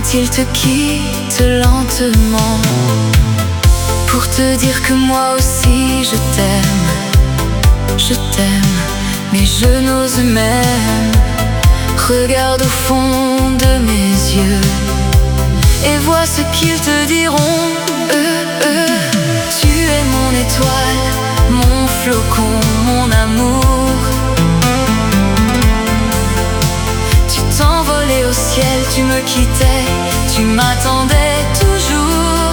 il te quitte lentement pour te dire que moi aussi je t'aime, mais je n'ose même. Regarde au fond de mes yeux et vois ce qu'ils te diront. Tu es mon étoile, mon flocon, mon amour. Tu t'envolais au ciel, tu me quittais, tu m'attendais toujours.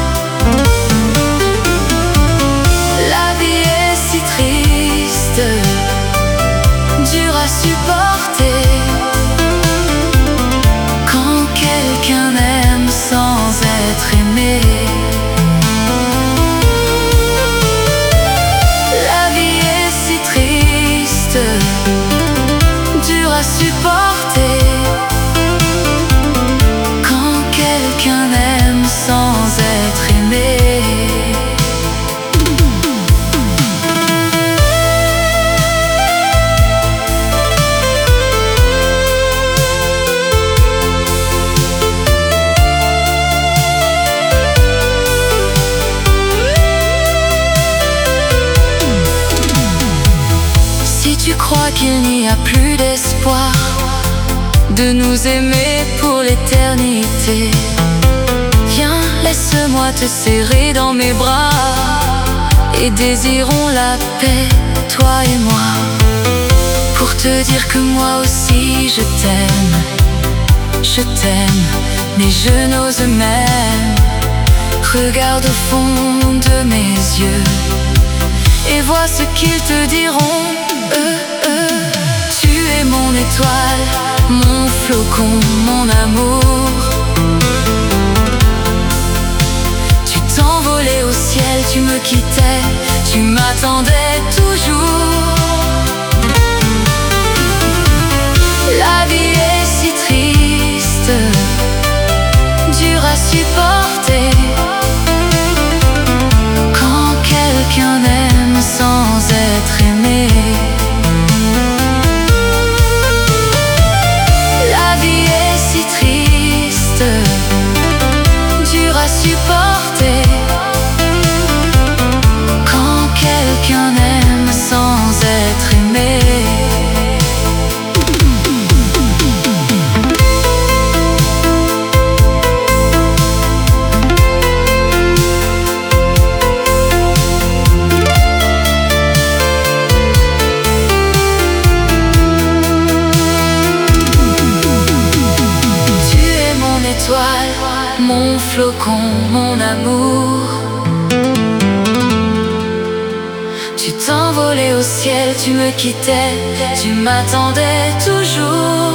La vie est si triste, dure à supporter, quand quelqu'un aime sans être aimé. La vie est si triste, dure à supporter, quand quelqu'un aime sans être aimé. Tu crois qu'il n'y a plus d'espoir de nous aimer pour l'éternité, viens, laisse-moi te serrer dans mes bras et désirons la paix, toi et moi, pour te dire que moi aussi je t'aime, mais je n'ose même. Regarde au fond de mes yeux et vois ce qu'ils te diront. Tu es mon étoile, mon flocon, mon amour. Tu t'envolais au ciel, tu me quittais, tu m'attendais toujours. La vie est si triste, dure à supporter, quand quelqu'un aime sans être aimé. Dur à supporter, quand quelqu'un aime sans être aimé. Mon flocon, mon amour. Tu t'envolais au ciel, tu me quittais, tu m'attendais toujours.